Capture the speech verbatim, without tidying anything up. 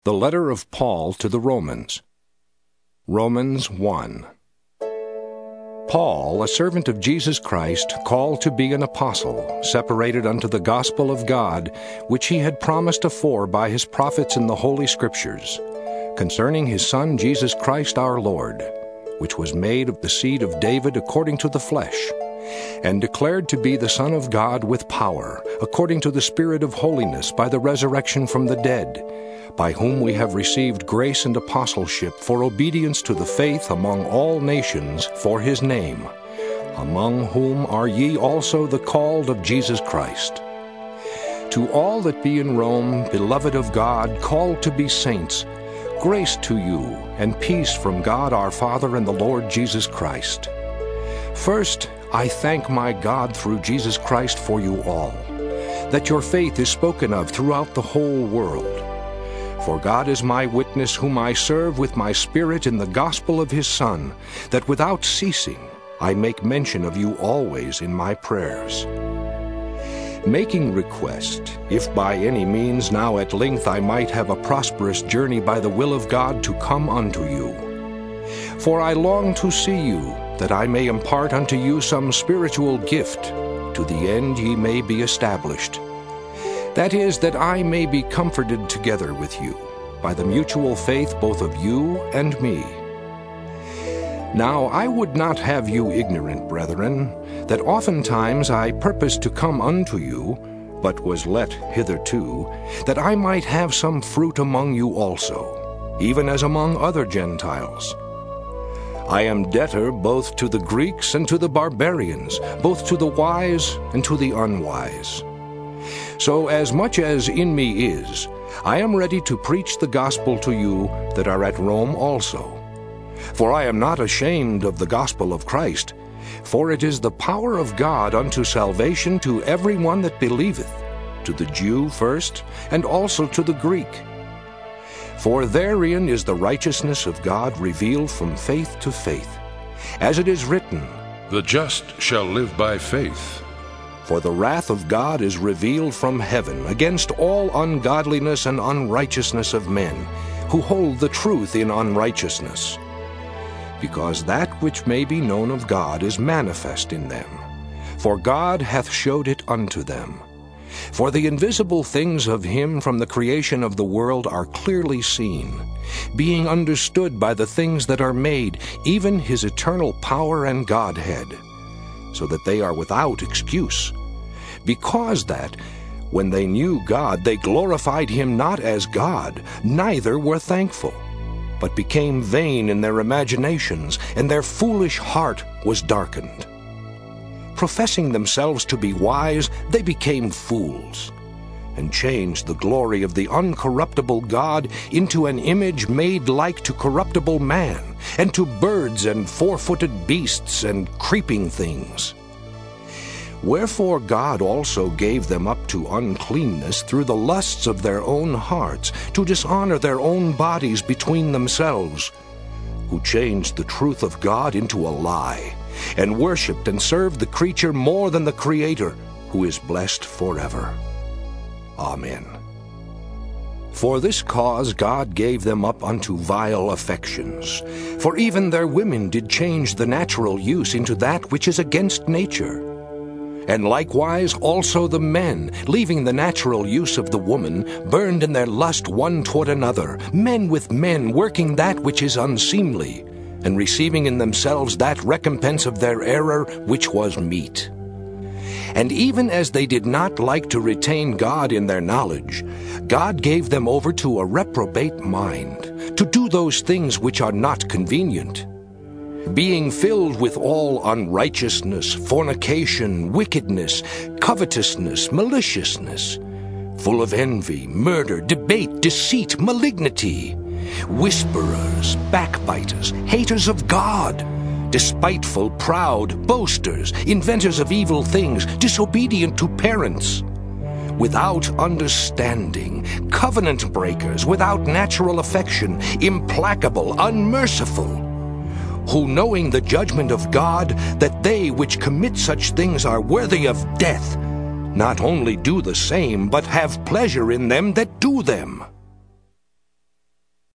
The letter of Paul to the Romans. Romans one. Paul, a servant of Jesus Christ, called to be an apostle, separated unto the gospel of God, which he had promised afore by his prophets in the Holy Scriptures, concerning his Son Jesus Christ our Lord, which was made of the seed of David according to the flesh, and declared to be the Son of God with power, according to the Spirit of holiness, by the resurrection from the dead, by whom we have received grace and apostleship for obedience to the faith among all nations for his name, among whom are ye also the called of Jesus Christ. To all that be in Rome, beloved of God, called to be saints, grace to you, and peace from God our Father and the Lord Jesus Christ. First, I thank my God through Jesus Christ for you all, that your faith is spoken of throughout the whole world. For God is my witness, whom I serve with my spirit in the gospel of his Son, that without ceasing I make mention of you always in my prayers, making request, if by any means now at length I might have a prosperous journey by the will of God to come unto you. For I long to see you, that I may impart unto you some spiritual gift, to the end ye may be established. That is, that I may be comforted together with you, by the mutual faith both of you and me. Now I would not have you ignorant, brethren, that oftentimes I purposed to come unto you, but was let hitherto, that I might have some fruit among you also, even as among other Gentiles. I am debtor both to the Greeks and to the barbarians, both to the wise and to the unwise. So as much as in me is, I am ready to preach the gospel to you that are at Rome also. For I am not ashamed of the gospel of Christ, for it is the power of God unto salvation to every one that believeth, to the Jew first, and also to the Greek. For therein is the righteousness of God revealed from faith to faith, as it is written, The just shall live by faith. For the wrath of God is revealed from heaven against all ungodliness and unrighteousness of men, who hold the truth in unrighteousness. Because that which may be known of God is manifest in them, for God hath showed it unto them. For the invisible things of him from the creation of the world are clearly seen, being understood by the things that are made, even his eternal power and Godhead, so that they are without excuse. Because that, when they knew God, they glorified him not as God, neither were thankful, but became vain in their imaginations, and their foolish heart was darkened. Professing themselves to be wise, they became fools, and changed the glory of the uncorruptible God into an image made like to corruptible man, and to birds and four-footed beasts and creeping things. Wherefore God also gave them up to uncleanness through the lusts of their own hearts, to dishonor their own bodies between themselves, who changed the truth of God into a lie, and worshipped and served the creature more than the Creator, who is blessed forever. Amen. For this cause God gave them up unto vile affections. For even their women did change the natural use into that which is against nature. And likewise also the men, leaving the natural use of the woman, burned in their lust one toward another, men with men, working that which is unseemly, and receiving in themselves that recompense of their error which was meet. And even as they did not like to retain God in their knowledge, God gave them over to a reprobate mind, to do those things which are not convenient, being filled with all unrighteousness, fornication, wickedness, covetousness, maliciousness, full of envy, murder, debate, deceit, malignity, whisperers, backbiters, haters of God, despiteful, proud, boasters, inventors of evil things, disobedient to parents, without understanding, covenant breakers, without natural affection, implacable, unmerciful, who knowing the judgment of God, that they which commit such things are worthy of death, not only do the same, but have pleasure in them that do them.